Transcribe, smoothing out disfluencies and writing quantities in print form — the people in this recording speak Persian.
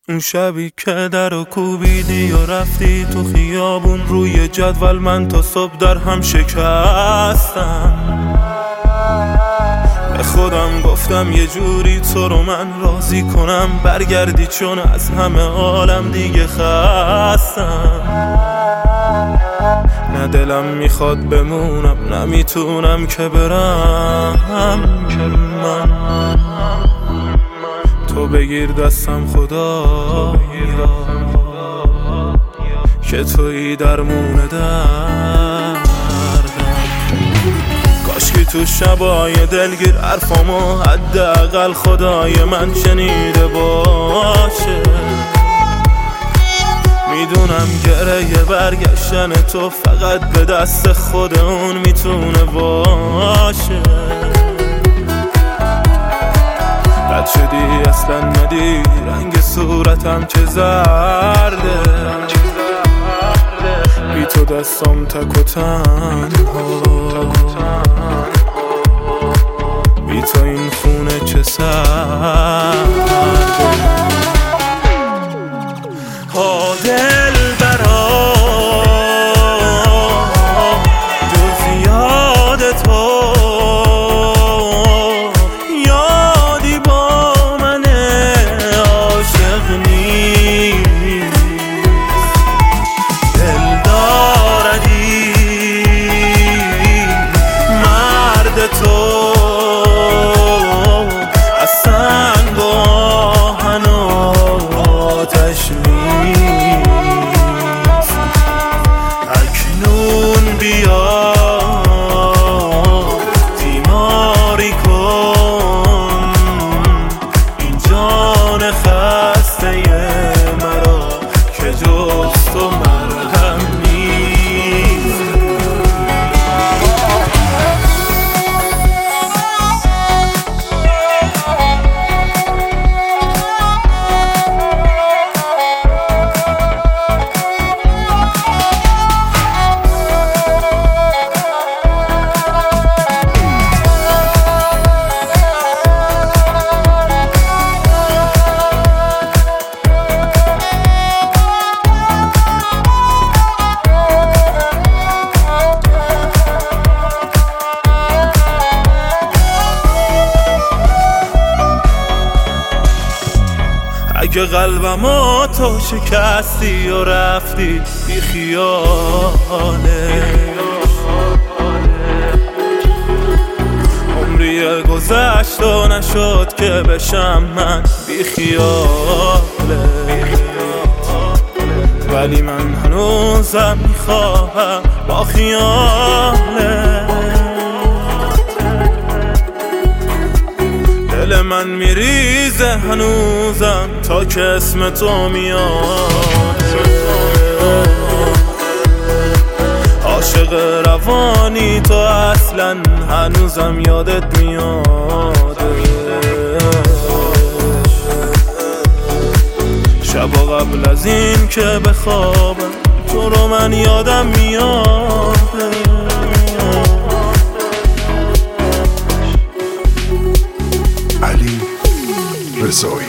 اون شبی که درو کوبیدی و رفتی تو خیابون، روی جدول من تا صبح در هم شکستم. به خودم گفتم یه جوری تو رو من راضی کنم برگردی، چون از همه عالم دیگه خستم. نه دلم میخواد بمونم، نمیتونم که برم. من تو بگیر دستم خدا که تویی درمون دردم. کاشکی تو شبای دلگیر حرفامو حداقل خدای من شنیده باشه. میدونم گره برگشتن تو فقط به دست خود اون میتونه باشه. بد شدی اصلا ندی رنگ صورتم که زرده، بی تو دستم تک و تنها، بی تو این خونه چه سرده. دل برا جز یاد تو یادی با من عاشق نیست. دل داردی مرد تو از سنگ و آهن و آتش بیا بیماری کن این جان خسته مرا که جز تو مرهم نیست. اگه قلبمو تو شکستی و رفتی بی خیاله، عمری گذشت و نشد که بشم من بی خیاله. ولی من هنوزم میخواهم با خیاله. دل من میریزه هنوزم تا که اسم تو میاد. عاشق روانی تو اصلا هنوزم یادت میاد. شبا قبل از این که بخوابم تو رو من یادم میاد. علی رضایی.